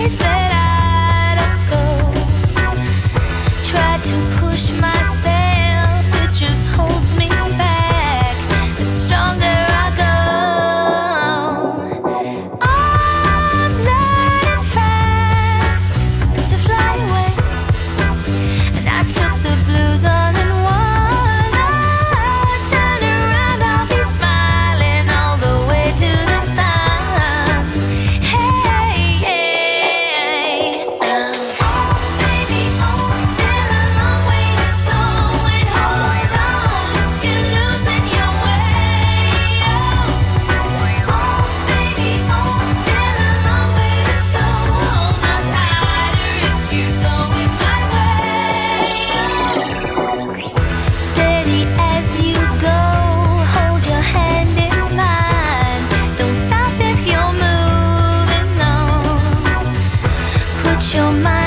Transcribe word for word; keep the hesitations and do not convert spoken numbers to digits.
place that I don't go. Try to push myself, it just holds me back. The stronger I go, I'm learning fast to fly away. And I took the blues on and one. I turn around, I'll be smiling all the way to the sun. Hey, hey, um, oh baby, oh, still a long way to go. And hold on, you're losing your way. Oh baby, oh, still a long way to go. Hold on tighter if you're going my way. Steady as you go, hold your hand in mine. Don't stop if you're moving on. Put your mind